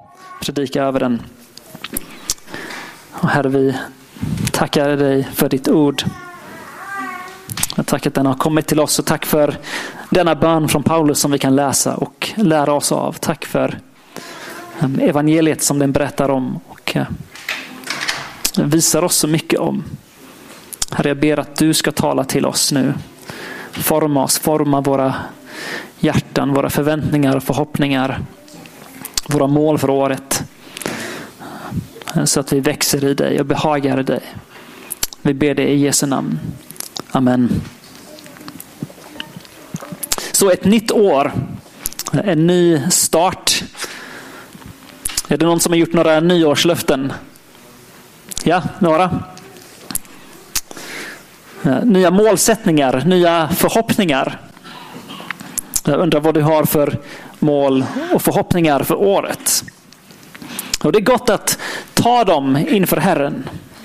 predika över den. Och Herre, vi tackar dig för ditt ord. Jag tackar att den har kommit till oss och tack för denna bön från Paulus som vi kan läsa och lära oss av. Tack för evangeliet som den berättar om och visar oss så mycket om. Herre, jag ber att du ska tala till oss nu. Forma oss, forma våra hjärtan, våra förväntningar och förhoppningar, våra mål för året. Så att vi växer i dig och behagar i dig. Vi ber det i Jesu namn. Amen. Så ett nytt år, en ny start. Är det någon som har gjort några nyårslöften? Ja, några. Nya målsättningar, nya förhoppningar. Jag undrar vad du har för mål och förhoppningar för året. Och det är gott att ta dem inför Herren.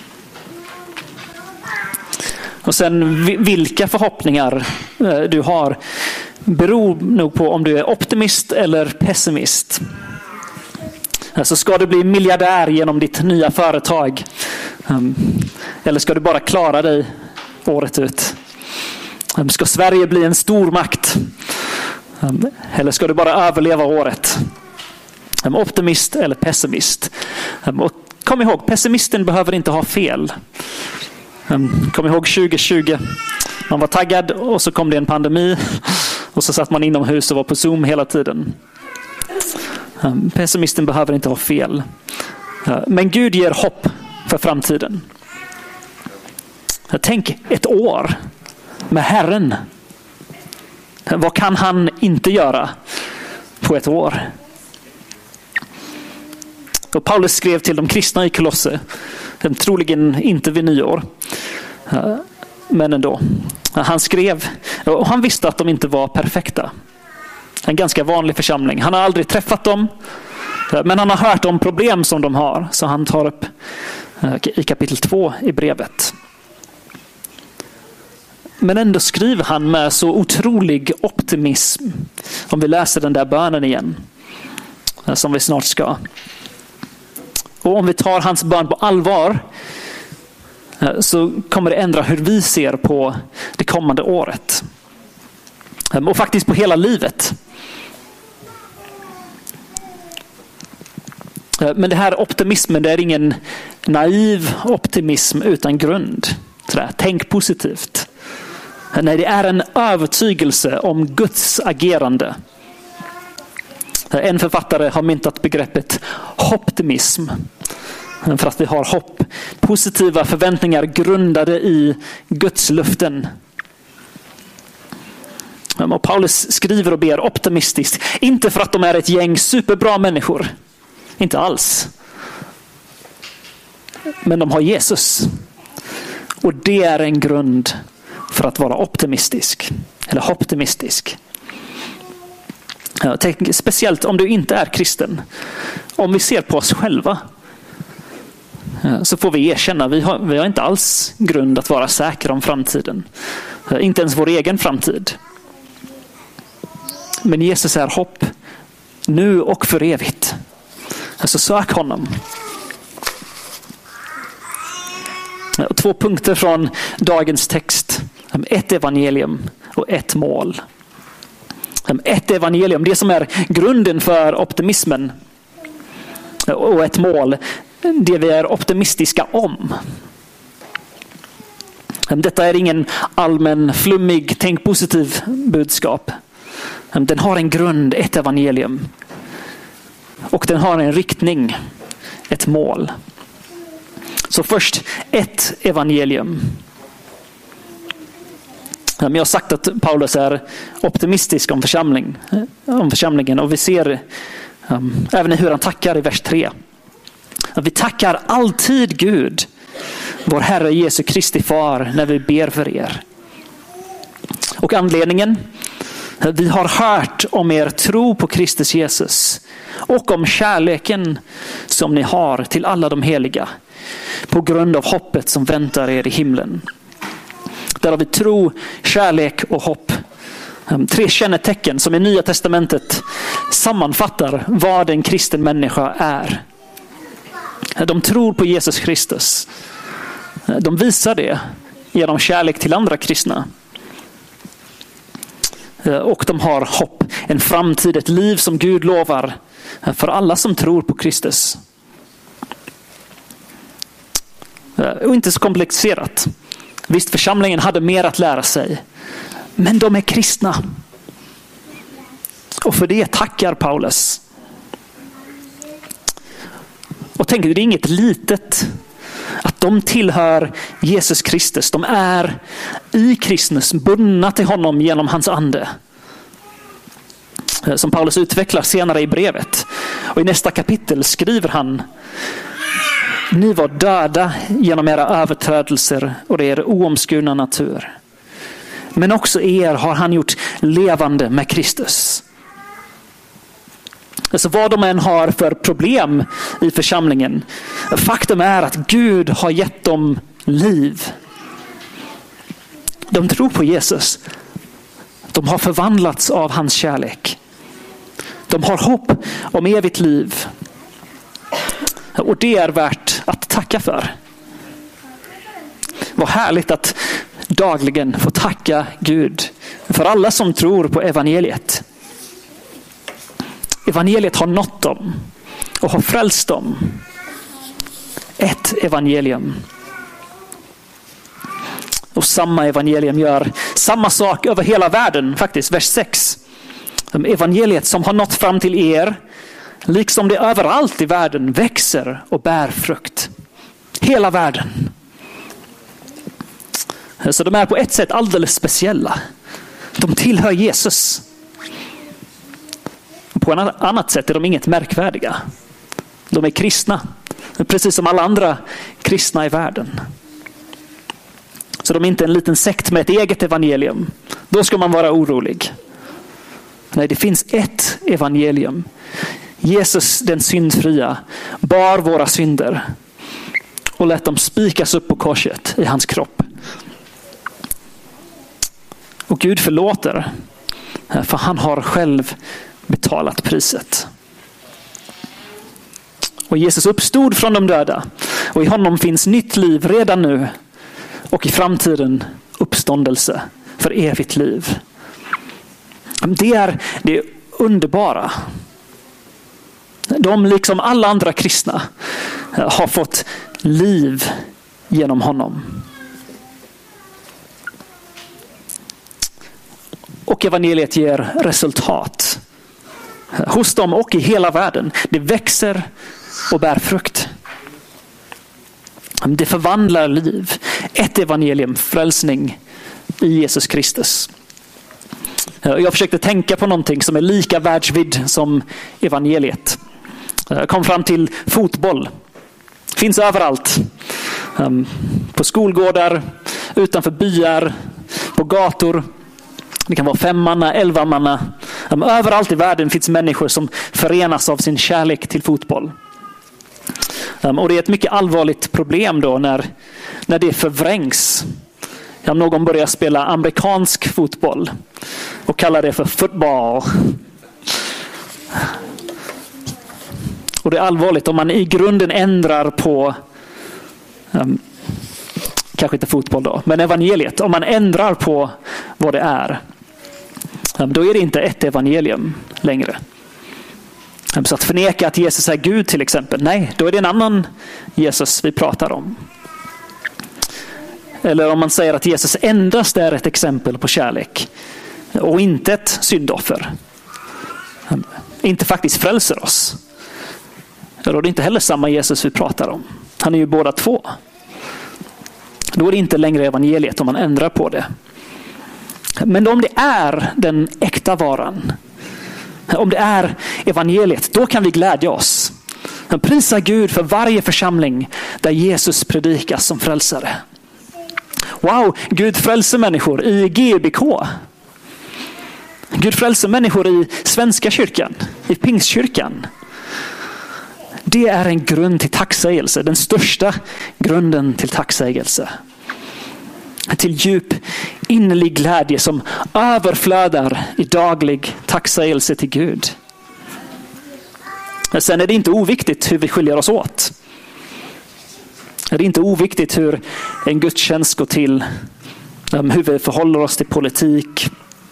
Och sen vilka förhoppningar du har beror nog på om du är optimist eller pessimist. Alltså ska du bli miljardär genom ditt nya företag? Eller ska du bara klara dig året ut? Ska Sverige bli en stor makt? Eller ska du bara överleva året? Optimist eller pessimist? Och kom ihåg, pessimisten behöver inte ha fel. Kom ihåg 2020. Man var taggad och så kom det en pandemi. Och så satt man inomhus och var på Zoom hela tiden. Pessimisten behöver inte ha fel. Men Gud ger hopp för framtiden. Tänk ett år med Herren. Vad kan han inte göra på ett år? Och Paulus skrev till de kristna i Kolosse, troligen inte vid nyår, men ändå. Han skrev, och han visste att de inte var perfekta. En ganska vanlig församling. Han har aldrig träffat dem, men han har hört om problem som de har. Så han tar upp i kapitel 2 i brevet. Men ändå skriver han med så otrolig optimism. Om vi läser den där bönen igen, som vi snart ska. Och om vi tar hans bön på allvar, så kommer det ändra hur vi ser på det kommande året. Och faktiskt på hela livet. Men det här optimismen, det är ingen naiv optimism utan grund. Tänk positivt. Nej, det är en övertygelse om Guds agerande. En författare har myntat begreppet optimism. För att vi har hopp. Positiva förväntningar grundade i Guds löften. Och Paulus skriver och ber optimistiskt. Inte för att de är ett gäng superbra människor. Inte alls. Men de har Jesus. Och det är en grund för att vara optimistisk. Eller optimistisk. Tänk, speciellt om du inte är kristen. Om vi ser på oss själva, så får vi erkänna vi har inte alls grund att vara säkra om framtiden. Inte ens vår egen framtid. Men Jesus är hopp nu och för evigt. Alltså sök honom. 2 punkter från dagens text. Ett evangelium och ett mål. Ett evangelium, det som är grunden för optimismen. Och ett mål, det vi är optimistiska om. Detta är ingen allmän, flummig, tänk positiv budskap. Den har en grund, ett evangelium. Och den har en riktning, ett mål. Så först ett evangelium. Jag har sagt att Paulus är optimistisk om församlingen. Och vi ser även hur han tackar i vers 3. Vi tackar alltid Gud, vår Herre Jesu Kristi far, när vi ber för er. Och anledningen? Vi har hört om er tro på Kristus Jesus och om kärleken som ni har till alla de heliga på grund av hoppet som väntar er i himlen. Där har vi tro, kärlek och hopp. 3 kännetecken som i Nya testamentet sammanfattar vad en kristen människa är. De tror på Jesus Kristus. De visar det genom kärlek till andra kristna. Och de har hopp, en framtid, ett liv som Gud lovar för alla som tror på Kristus. Och inte så komplicerat. Visst, församlingen hade mer att lära sig. Men de är kristna. Och för det tackar Paulus. Och tänk, det är inget litet att de tillhör Jesus Kristus. De är i Kristus, bundna till honom genom hans ande. Som Paulus utvecklar senare i brevet. Och i nästa kapitel skriver han: ni var döda genom era överträdelser och er oomskurna natur. Men också er har han gjort levande med Kristus. Alltså vad de än har för problem i församlingen, faktum är att Gud har gett dem liv. De tror på Jesus. De har förvandlats av hans kärlek. De har hopp om evigt liv. Och det är värt att tacka för. Vad härligt att dagligen få tacka Gud för alla som tror på evangeliet. Evangeliet har nått dem och har frälst dem. Ett evangelium. Och samma evangelium gör samma sak över hela världen, faktiskt. Vers 6. Evangeliet som har nått fram till er, liksom det överallt i världen, växer och bär frukt. Hela världen. Så de är på ett sätt alldeles speciella. De tillhör Jesus. På ett annat sätt är de inget märkvärdiga. De är kristna. Precis som alla andra kristna i världen. Så de är inte en liten sekt med ett eget evangelium. Då ska man vara orolig. Nej, det finns ett evangelium. Jesus den syndfria bar våra synder och lät dem spikas upp på korset i hans kropp. Och Gud förlåter, för han har själv betalat priset. Och Jesus uppstod från de döda, och i honom finns nytt liv redan nu och i framtiden uppståndelse för evigt liv. Det är det underbara. De, liksom alla andra kristna, har fått liv genom honom. Och evangeliet ger resultat hos dem och i hela världen. Det växer och bär frukt. Det förvandlar liv. Ett evangelium, frälsning i Jesus Kristus. Jag försökte tänka på någonting som är lika världsvidd som evangeliet. Jag kom fram till fotboll. Finns överallt. På skolgårdar, utanför byar, på gator. Det kan vara 5-manna, 11-manna. Överallt i världen finns människor som förenas av sin kärlek till fotboll. Och det är ett mycket allvarligt problem då när det förvrängs. Någon börjar spela amerikansk fotboll och kallar det för fotboll. Och det är allvarligt om man i grunden ändrar på kanske inte fotboll då, men evangeliet. Om man ändrar på vad det är, då är det inte ett evangelium längre. Så att förneka att Jesus är Gud till exempel, nej, då är det en annan Jesus vi pratar om. Eller om man säger att Jesus endast är ett exempel på kärlek och inte ett syndoffer. Inte faktiskt frälser oss. Då är det inte heller samma Jesus vi pratar om. Han är ju båda två. Då är det inte längre evangeliet om man ändrar på det. Men om det är den äkta varan, om det är evangeliet, då kan vi glädja oss. Prisa Gud för varje församling där Jesus predikas som frälsare. Wow, Gud frälser människor i GBK. Gud frälser människor i Svenska kyrkan, i Pingstkyrkan. Det är en grund till tacksägelse, den största grunden till tacksägelse. till djup innerlig glädje som överflödar i daglig tacksägelse till Gud. Men sen är det inte oviktigt hur vi skiljer oss åt. Det är inte oviktigt hur en gudstjänst går till, hur vi förhåller oss till politik,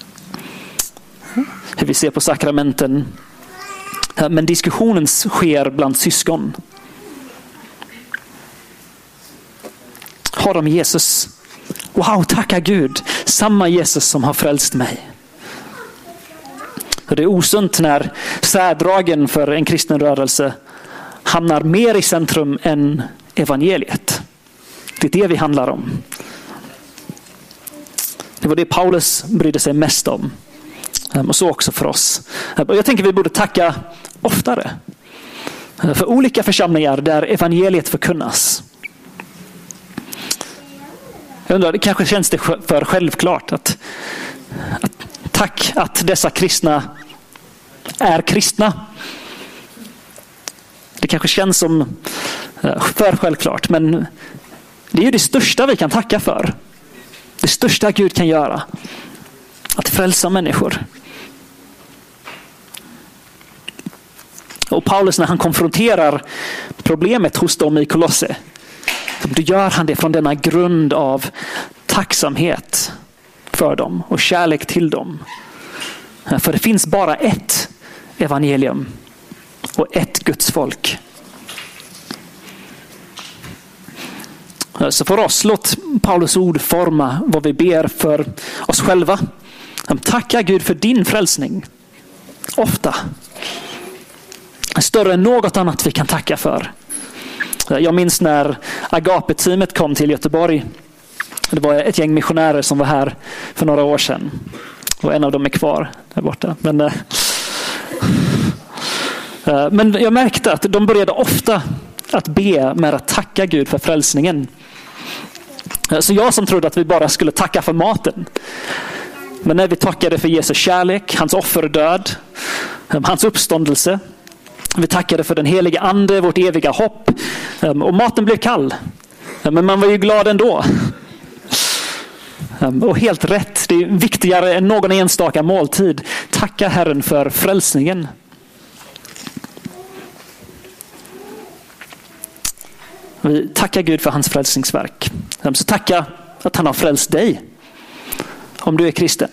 hur vi ser på sakramenten. Men diskussionen sker bland syskon. Har de Jesus? Wow, tacka Gud. Samma Jesus som har frälst mig. Det är osunt när särdragen för en kristen rörelse hamnar mer i centrum än evangeliet. Det är det vi handlar om. Det var det Paulus brydde sig mest om. Och så också för oss. Och jag tänker vi borde tacka oftare för olika församlingar där evangeliet förkunnas. Jag undrar, det kanske känns det för självklart att tack att dessa kristna är kristna. Det kanske känns som för självklart, men det är ju det största vi kan tacka för. Det största Gud kan göra. Att frälsa människor. Och Paulus, när han konfronterar problemet hos dem i Kolosse, då gör han det från denna grund av tacksamhet för dem och kärlek till dem. För det finns bara ett evangelium och ett Guds folk. Så för oss, låt Paulus ord forma vad vi ber för oss själva. Tacka Gud för din frälsning. Ofta. Större än något annat vi kan tacka för. Jag minns när Agape-teamet kom till Göteborg. Det var ett gäng missionärer som var här för några år sedan. Och en av dem är kvar där borta. Men jag märkte att de började ofta att be med att tacka Gud för frälsningen. Så jag som trodde att vi bara skulle tacka för maten. Men när vi tackade för Jesu kärlek, hans offerdöd, hans uppståndelse. Vi tackade för den heliga ande, vårt eviga hopp. Och maten blev kall. Men man var ju glad ändå. Och helt rätt, det är viktigare än någon enstaka måltid. Tacka Herren för frälsningen. Vi tackar Gud för hans frälsningsverk. Så tacka att han har frälst dig. Om du är kristen.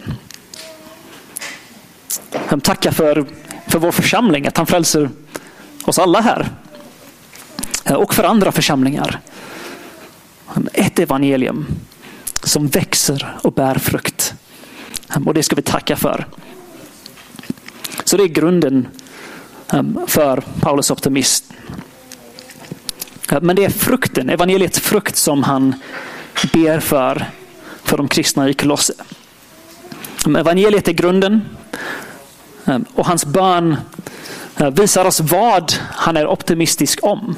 Tacka för vår församling. Att han frälser oss alla här. Och för andra församlingar. Ett evangelium som växer och bär frukt. Och det ska vi tacka för. Så det är grunden för Paulus optimism. Men det är frukten, evangeliets frukt som han ber för de kristna i Kolosse. Evangeliet är grunden och hans bön visar oss vad han är optimistisk om.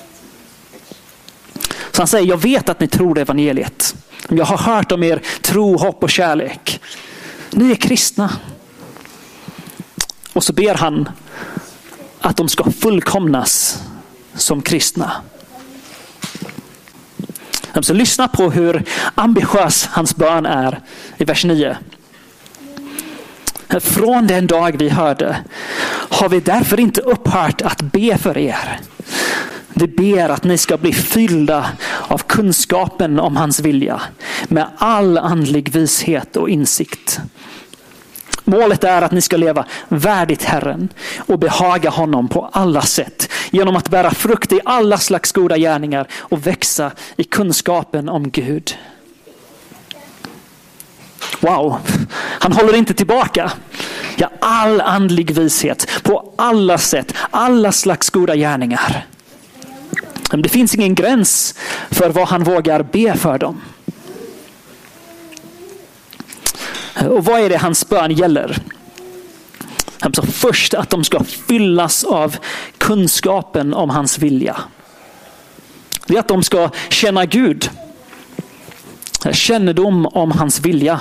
Så han säger, jag vet att ni tror evangeliet. Jag har hört om er tro, hopp och kärlek. Ni är kristna. Och så ber han att de ska fullkomnas som kristna. Så lyssna på hur ambitiös hans bön är i vers 9. Från den dag vi hörde har vi därför inte upphört att be för er. Vi ber att ni ska bli fyllda av kunskapen om hans vilja med all andlig vishet och insikt. Målet är att ni ska leva värdigt Herren och behaga honom på alla sätt genom att bära frukt i alla slags goda gärningar och växa i kunskapen om Gud. Wow, han håller inte tillbaka. Ja, all andlig vishet på alla sätt, alla slags goda gärningar. Det finns ingen gräns för vad han vågar be för dem. Och vad är det hans bön gäller? Alltså först att de ska fyllas av kunskapen om hans vilja. Det är att de ska känna Gud. Kännedom om hans vilja.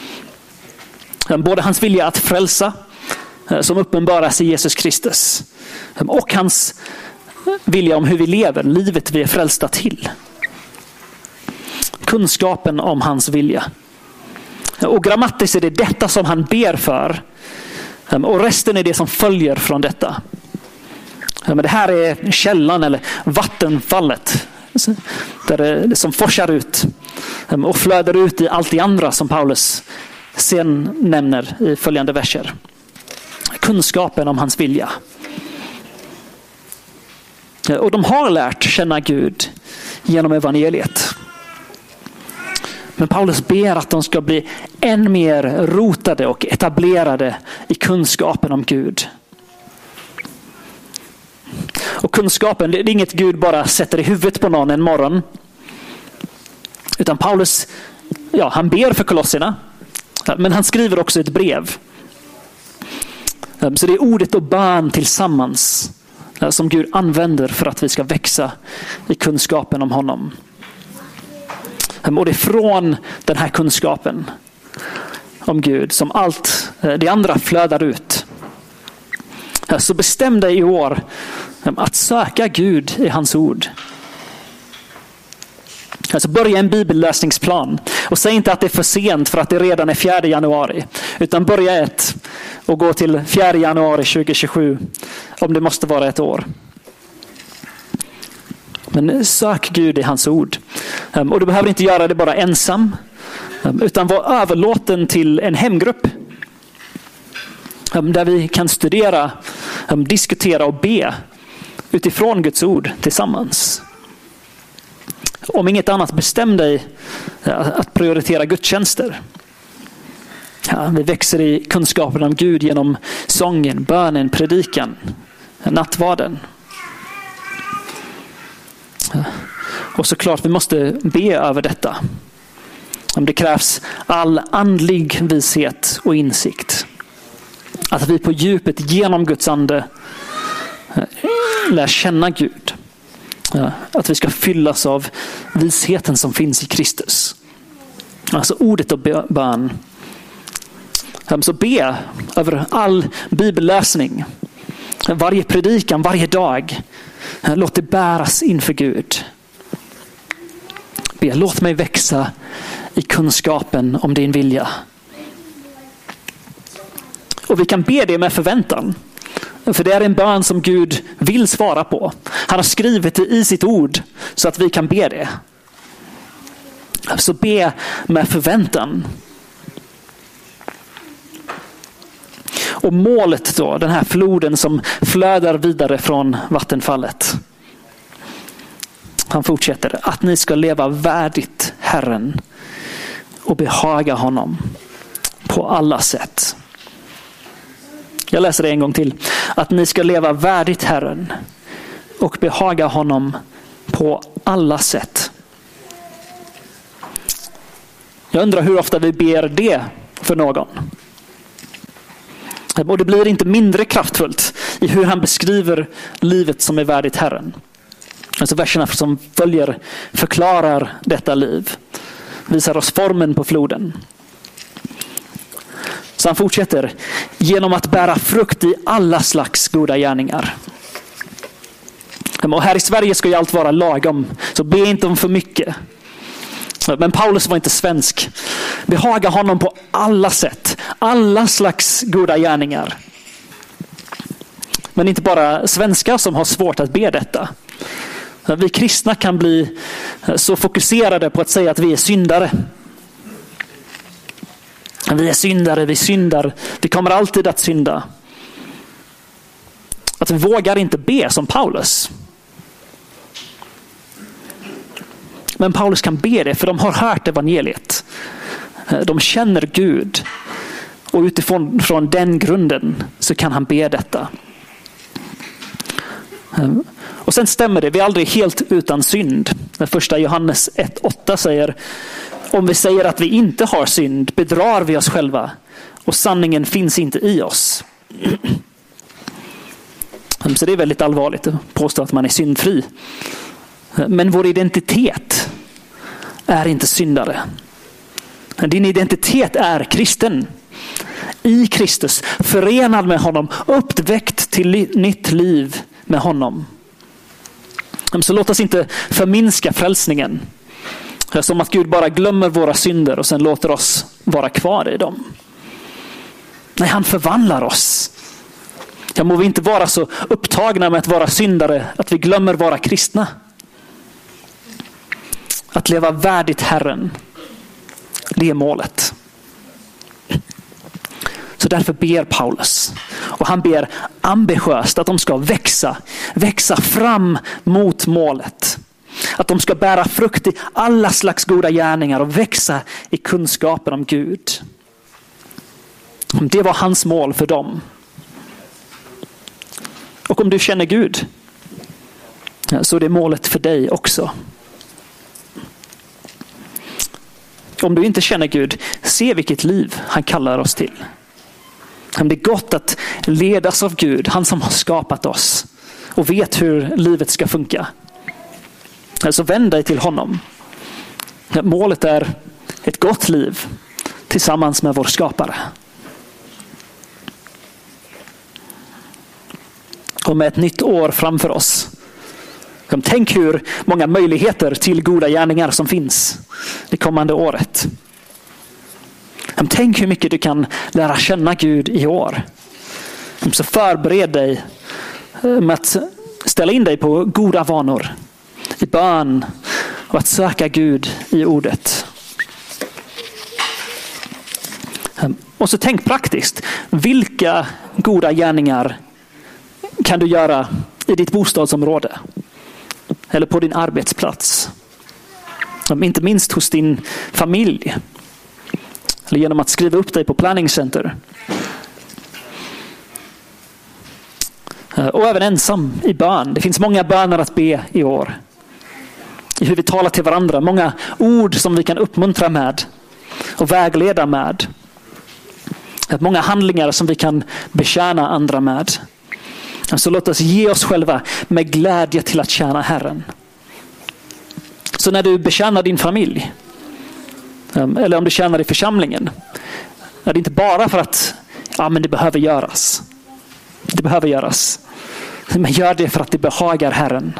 Både hans vilja att frälsa, som uppenbaras i Jesus Kristus, och hans vilja om hur vi lever, livet vi är frälsta till. kunskapen om hans vilja. Och grammatiskt är det detta som han ber för. Och resten är det som följer från detta. Men det här är källan eller vattenfallet där det som forsar ut och flödar ut i allt det andra som Paulus sen nämner i följande verser. Kunskapen om hans vilja. Och de har lärt känna Gud genom evangeliet. Men Paulus ber att de ska bli än mer rotade och etablerade i kunskapen om Gud. Och kunskapen, det är inget Gud bara sätter i huvudet på någon en morgon. Utan Paulus, han ber för kolosserna. Men han skriver också ett brev. Så det är ordet och bön tillsammans som Gud använder för att vi ska växa i kunskapen om honom. Och det är från den här kunskapen om Gud som allt det andra flödar ut. Så bestäm dig i år att söka Gud i hans ord. Alltså börja en bibelläsningsplan. Och säg inte att det är för sent för att det redan är 4 januari. Utan börja och gå till 4 januari 2027 om det måste vara ett år. Men sök Gud i hans ord. Och du behöver inte göra det bara ensam. Utan var överlåten till en hemgrupp. Där vi kan studera, diskutera och be utifrån Guds ord tillsammans. Om inget annat, bestäm dig att prioritera gudstjänster. Vi växer i kunskapen om Gud genom sången, bönen, predikan, nattvarden. Och såklart, vi måste be över detta. Det krävs all andlig vishet och insikt. Att vi på djupet genom Guds ande lär känna Gud. Att vi ska fyllas av visheten som finns i Kristus. Alltså ordet och bön. Så be över all bibelläsning. Varje predikan, varje dag. Låt det bäras inför Gud. Be, låt mig växa i kunskapen om din vilja. Och vi kan be det med förväntan. För det är en bön som Gud vill svara på. Han har skrivit det i sitt ord så att vi kan be det. Så be med förväntan. Och målet då, den här floden som flödar vidare från vattenfallet. Han fortsätter, att ni ska leva värdigt Herren och behaga honom på alla sätt. Jag läser det en gång till. Att ni ska leva värdigt Herren och behaga honom på alla sätt. Jag undrar hur ofta vi ber det för någon. Och det blir inte mindre kraftfullt i hur han beskriver livet som är värdigt Herren. Alltså verserna som följer förklarar detta liv. Visar oss formen på floden. Så han fortsätter. Genom att bära frukt i alla slags goda gärningar. Och här i Sverige ska ju allt vara lagom. Så be inte om för mycket. Men Paulus var inte svensk. Behaga honom på alla sätt. Alla slags goda gärningar. Men inte bara svenskar som har svårt att be detta. Vi kristna kan bli så fokuserade på att säga att vi är syndare. Vi är syndare, vi syndar. Vi kommer alltid att synda. Att vi vågar inte be som Paulus. Men Paulus kan be det för de har hört evangeliet. De känner Gud. Och utifrån den grunden så kan han be detta. Och sen stämmer det, vi är aldrig helt utan synd. Den första Johannes 1:8 säger: om vi säger att vi inte har synd bedrar vi oss själva och sanningen finns inte i oss. Så det är väldigt allvarligt att påstå att man är syndfri. Men vår identitet är inte syndare. Din identitet är kristen. I Kristus, förenad med honom, uppväckt till nytt liv med honom. Så låt oss inte förminska frälsningen. Det är som att Gud bara glömmer våra synder och sen låter oss vara kvar i dem. Nej, han förvandlar oss. Ja, må vi inte vara så upptagna med att vara syndare att vi glömmer vara kristna. Att leva värdigt Herren, det är målet. Så därför ber Paulus. Och han ber ambitiöst att de ska växa fram mot målet. Att de ska bära frukt i alla slags goda gärningar och växa i kunskapen om Gud. Det var hans mål för dem. Och om du känner Gud, så är det målet för dig också. Om du inte känner Gud, se vilket liv han kallar oss till. Det är gott att ledas av Gud, han som har skapat oss och vet hur livet ska funka. Så vänd dig till honom. Målet är ett gott liv tillsammans med vår skapare. Och med ett nytt år framför oss. Tänk hur många möjligheter till goda gärningar som finns det kommande året. Tänk hur mycket du kan lära känna Gud i år. Så förbered dig med att ställa in dig på goda vanor i bön och att söka Gud i ordet. Och så tänk praktiskt. Vilka goda gärningar kan du göra i ditt bostadsområde? Eller på din arbetsplats? Inte minst hos din familj. Eller genom att skriva upp dig på Planning Center. Och även ensam i bön. Det finns många böner att be i år. I hur vi talar till varandra. Många ord som vi kan uppmuntra med. Och vägleda med. Många handlingar som vi kan betjäna andra med. Så låt oss ge oss själva med glädje till att tjäna Herren. Så när du betjänar din familj. Eller om du tjänar i församlingen. Är det inte bara för att men det behöver göras. Det behöver göras. Men gör det för att det behagar Herren.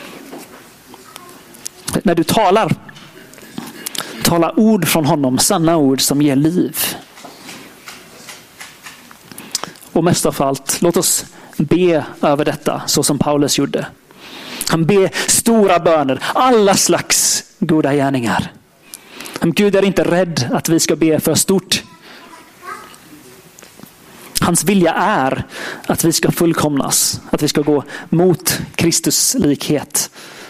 När du talar ord från honom. Sanna ord som ger liv. Och mest av allt, låt oss be över detta så som Paulus gjorde. Han ber stora böner, alla slags goda gärningar. Gud är inte rädd att vi ska be för stort. Hans vilja är att vi ska fullkomnas, att vi ska gå mot Kristus likhet.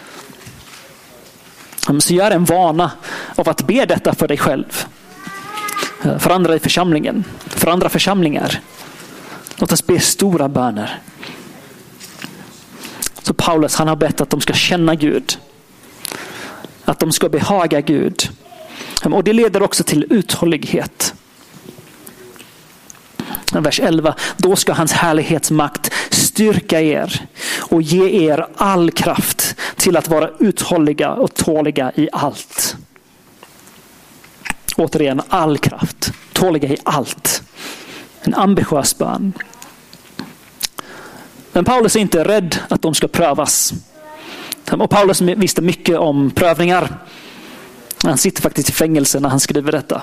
Så gör en vana av att be detta för dig själv. För andra i församlingen, för andra församlingar. Låt oss be stora böner. Så Paulus, han har bett att de ska känna Gud. Att de ska behaga Gud. Och det leder också till uthållighet. Vers 11. Då ska hans härlighetsmakt styrka er och ge er all kraft till att vara uthålliga och tåliga i allt. Återigen, all kraft. Tåliga i allt. En ambitiös bön. Men Paulus är inte rädd att de ska prövas. Och Paulus visste mycket om prövningar. Han sitter faktiskt i fängelse när han skriver detta.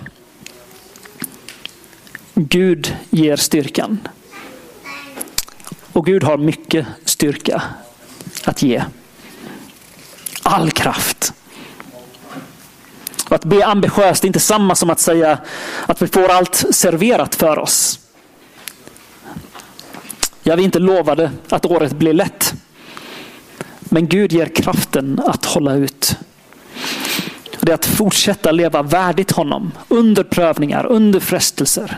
Gud ger styrkan. Och Gud har mycket styrka att ge. All kraft. Och att be ambitiöst är inte samma som att säga att vi får allt serverat för oss. Jag är inte lovade att året blir lätt. Men Gud ger kraften att hålla ut. Det är att fortsätta leva värdigt honom. Under prövningar, under frestelser.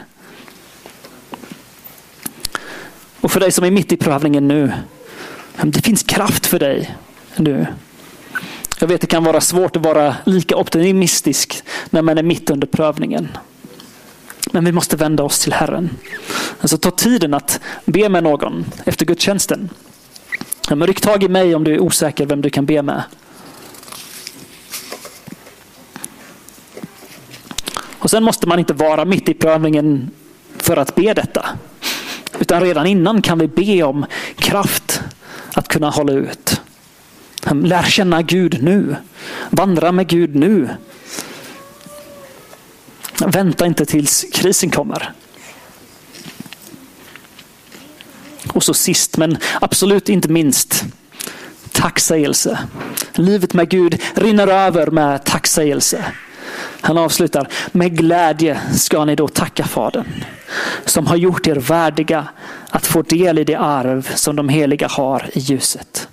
Och för dig som är mitt i prövningen nu. Det finns kraft för dig nu. Jag vet det kan vara svårt att vara lika optimistisk när man är mitt under prövningen. Men vi måste vända oss till Herren. Alltså ta tiden att be med någon efter gudstjänsten. Men ryck tag i mig om du är osäker vem du kan be med. Och sen måste man inte vara mitt i prövningen för att be detta. Utan redan innan kan vi be om kraft att kunna hålla ut. Lär känna Gud nu. Vandra med Gud nu. Vänta inte tills krisen kommer. Och så sist men absolut inte minst, tacksägelse. Livet med Gud rinner över med tacksägelse. Han avslutar: med glädje ska ni då tacka Fadern som har gjort er värdiga att få del i det arv som de heliga har i ljuset.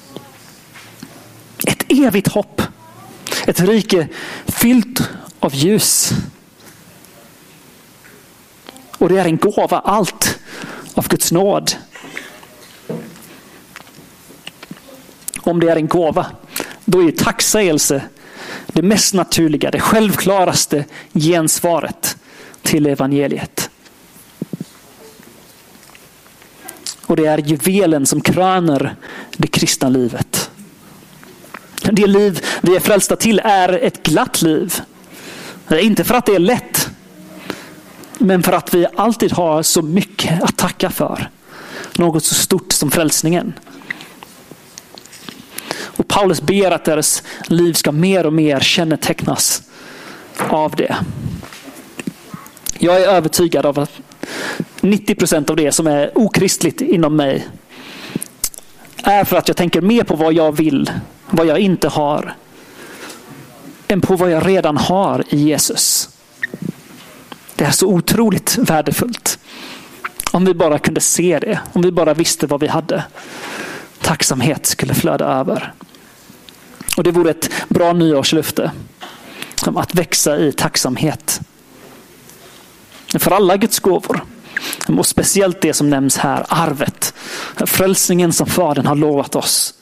Ett evigt hopp. Ett rike fyllt av ljus. Och det är en gåva, allt av Guds nåd. Om det är en gåva, då är tacksägelse det mest naturliga, det självklaraste gensvaret till evangeliet. Och det är juvelen som kröner det kristna livet. Det liv vi är frälsta till är ett glatt liv. Inte för att det är lätt, men för att vi alltid har så mycket att tacka för. Något så stort som frälsningen. Och Paulus ber att deras liv ska mer och mer kännetecknas av det. Jag är övertygad av att 90% av det som är okristligt inom mig är för att jag tänker mer på vad jag vill, vad jag inte har, än på vad jag redan har i Jesus. Det är så otroligt värdefullt. Om vi bara kunde se det, om vi bara visste vad vi hade. Tacksamhet skulle flöda över. Och det vore ett bra nyårslöfte att växa i tacksamhet. För alla Guds gåvor. Och speciellt det som nämns här, arvet. Frälsningen som Fadern har lovat oss.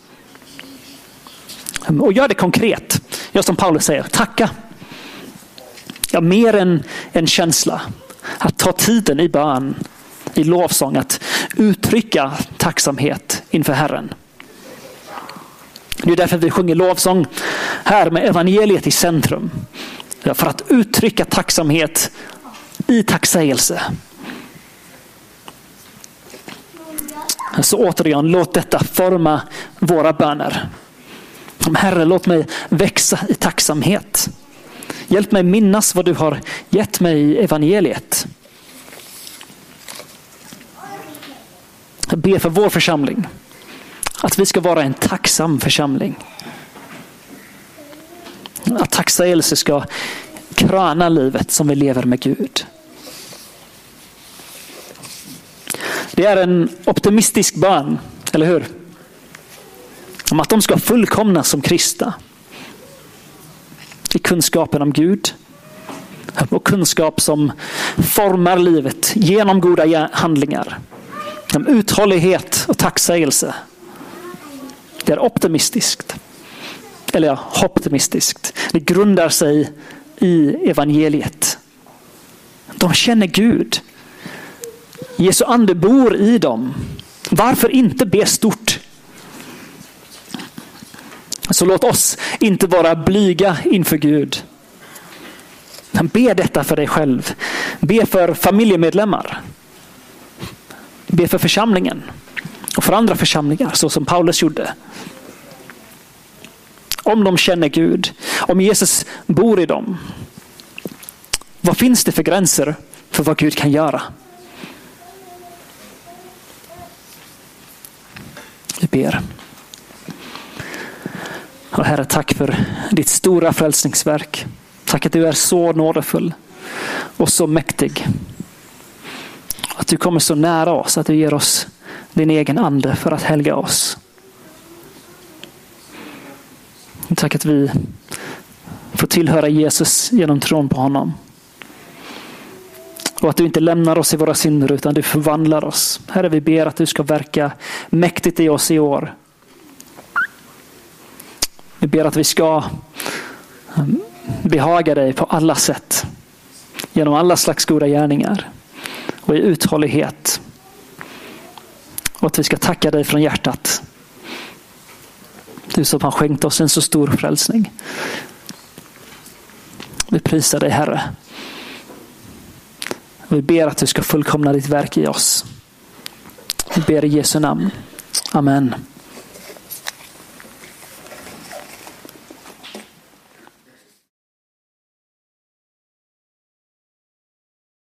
Och gör det konkret. Gör som Paulus säger, tacka. Ja, mer än en känsla. Att ta tiden i bön, i lovsång, att uttrycka tacksamhet inför Herren. Det är därför vi sjunger lovsång här med evangeliet i centrum. För att uttrycka tacksamhet i tacksägelse. Så återigen, låt detta forma våra böner. Herre, låt mig växa i tacksamhet. Hjälp mig minnas vad du har gett mig i evangeliet. Jag ber för vår församling. Att vi ska vara en tacksam församling. Att tacksägelse ska kröna livet som vi lever med Gud. Det är en optimistisk bön, eller hur? Om att de ska fullkomna som kristna. I kunskapen om Gud. Och kunskap som formar livet genom goda handlingar. Om uthållighet och tacksägelse. Det är optimistiskt. Eller ja, optimistiskt. Det grundar sig i evangeliet. De känner Gud. Jesu ande bor i dem. Varför inte be stort? Så låt oss inte vara blyga inför Gud. Be detta för dig själv. Be för familjemedlemmar. Be för församlingen. Och för andra församlingar, så som Paulus gjorde. Om de känner Gud. Om Jesus bor i dem. Vad finns det för gränser för vad Gud kan göra? Vi ber. Och Herre, tack för ditt stora frälsningsverk. Tack att du är så nådefull och så mäktig. Att du kommer så nära oss, att du ger oss din egen ande för att helga oss. Tack att vi får tillhöra Jesus genom tron på honom. Och att du inte lämnar oss i våra synder utan du förvandlar oss. Herre, vi ber att du ska verka mäktigt i oss i år. Vi ber att vi ska behaga dig på alla sätt. Genom alla slags goda gärningar. Och i uthållighet. Och att vi ska tacka dig från hjärtat. Du som har skänkt oss en så stor frälsning. Vi prisar dig, Herre. Vi ber att du ska fullkomna ditt verk i oss. Vi ber i Jesu namn. Amen.